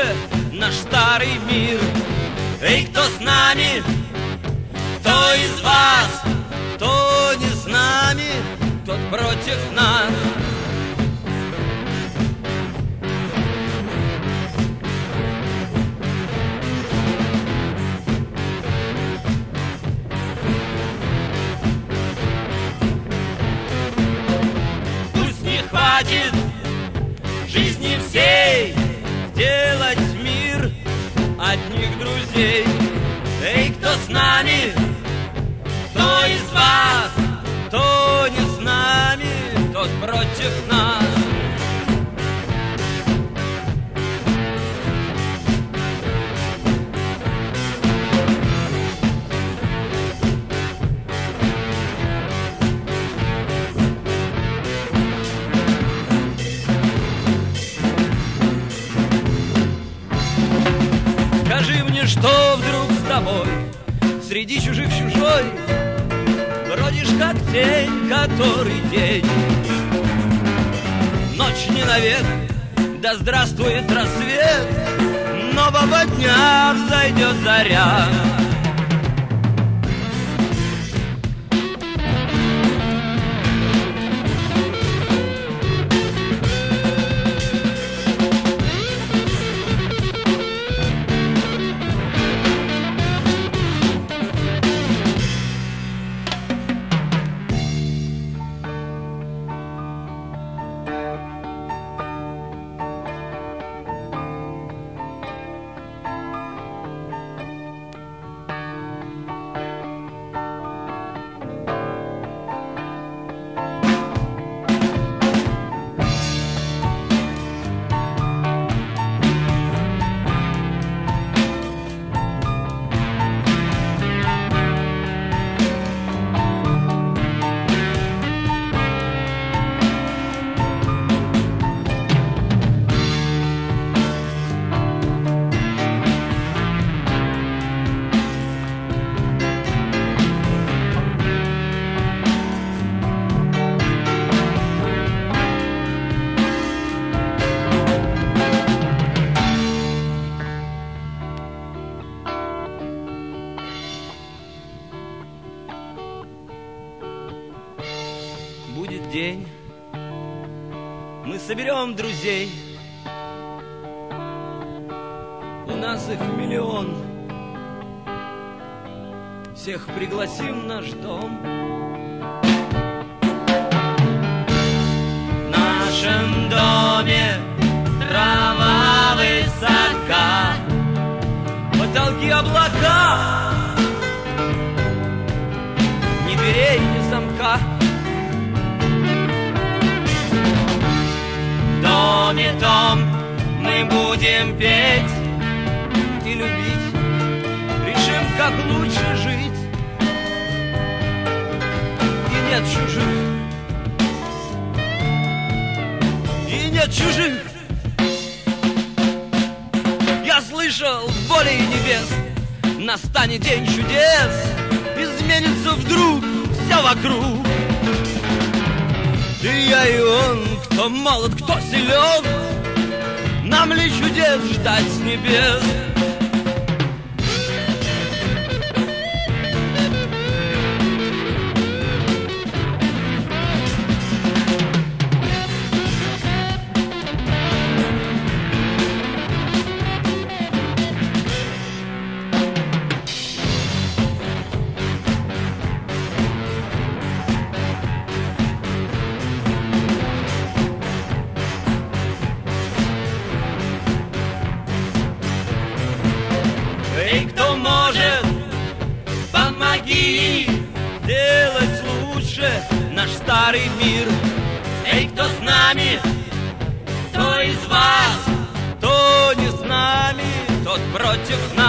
лучше наш старый мир. Эй, кто с нами, кто из вас, кто не с нами, тот против нас. Пусть не хватит жизни всей сделать мир одних друзей. Эй, кто с нами, кто из вас, кто не с нами, тот против нас. Скажи мне, что вдруг с тобой среди чужих чужой бродишь, как тень, который день. Ночь не навек, да здравствует рассвет, нового дня взойдет заря. Будет день, мы соберем друзей, у нас их миллион, всех пригласим в наш дом. В нашем доме трава высока, потолки облака, ни дверей, ни замка. В доме том мы будем петь и любить, решим, как лучше жить. И нет чужих, и нет чужих. Я слышал в воле небес, настанет день чудес, изменится вдруг все вокруг. И я, и он, кто молод, кто силен, нам ли чудес ждать с небес? Эй, кто может, помоги делать лучше наш старый мир. Эй, кто с нами, кто из вас, кто не с нами, тот против нас.